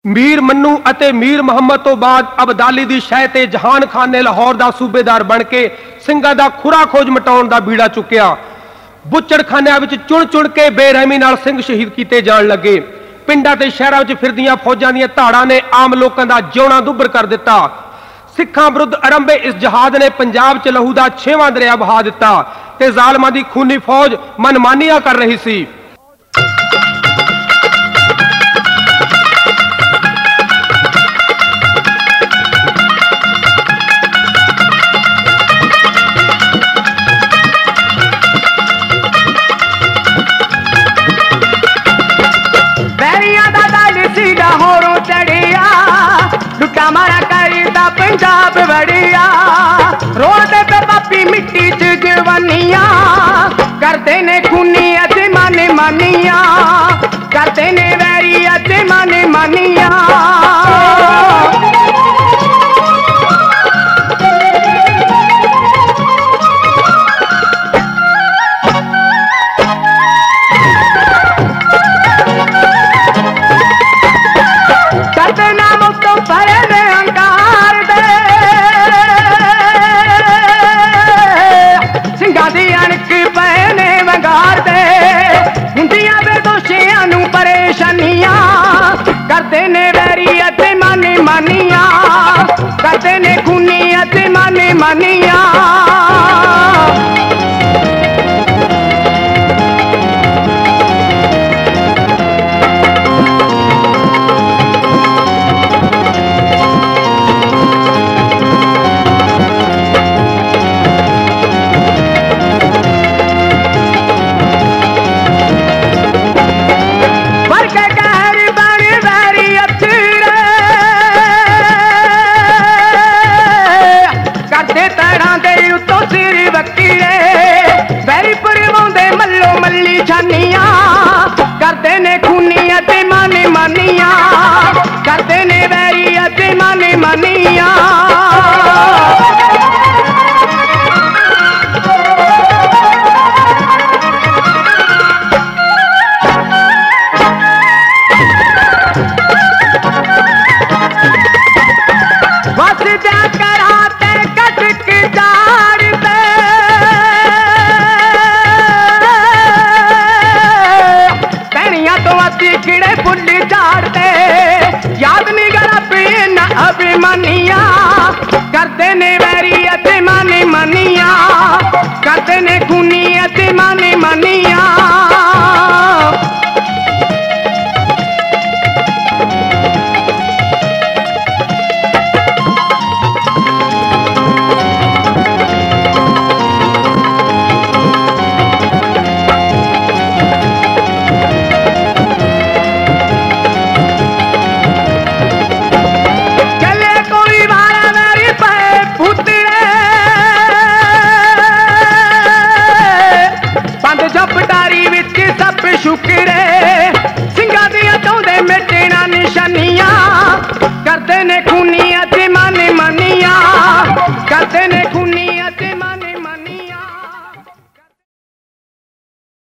मीर मन्नू ਅਤੇ मीर मुहम्मद तो बाद अबदाली ਦੀ ਸ਼ਹਿ ਤੇ ਜਹਾਨ ਖਾਨ ਨੇ ਲਾਹੌਰ ਦਾ ਸੂਬੇਦਾਰ ਬਣ ਕੇ ਸਿੰਘਾਂ ਦਾ ਖੁਰਾ ਖੋਜ ਮਟਾਉਣ ਦਾ ਬੀੜਾ ਚੁੱਕਿਆ। ਬੁੱਚੜਖਾਨਿਆਂ ਵਿੱਚ ਚੁਣ ਕੇ ਬੇਰਹਿਮੀ ਨਾਲ ਸਿੰਘ ਸ਼ਹੀਦ ਕੀਤੇ ਜਾਣ ਲੱਗੇ। ਪਿੰਡਾਂ ਤੇ ਸ਼ਹਿਰਾਂ ਵਿੱਚ ਫਿਰਦੀਆਂ ਫੌਜਾਂ ਦੀਆਂ ਧਾੜਾਂ ਨੇ ਆਮ ਲੋਕਾਂ ਦਾ ਜਿਉਣਾ ਦੁੱਭਰ ਕਰ ਦਿੱਤਾ। ਸਿੱਖਾਂ ਵਿਰੁੱਧ ਆਰੰਭੇ ਇਸ ਜਹਾਦ ਨੇ ਪੰਜਾਬ 'ਚ ਲਹੂ ਦਾ 6ਵਾਂ ਦਰਿਆ ਵਹਾ ਦਿੱਤਾ ਤੇ ਜ਼ਾਲਮਾਂ ਦੀ ਖੂਨੀ ਫੌਜ ਮਨਮਾਨੀਆਂ ਕਰ ਰਹੀ ਸੀ। पंजाब बड़िया रोड पे पापी मिट्टी च जवानिया करते ने खूनी अज माने मानिया करते ने वैरी अज माने मानिया। करते ने वैरी अते माने मानिया करते ने खूनी अते माने मानिया। करते ने खूनी अते माने मानिया करते ने वैरी अते माने मानिया। बस जा कराते कटक जाड़ते किड़े फुल झाड़ते याद नहीं करा पीना अभिमानिया करते ने वैरी अते माने मानिया करते ने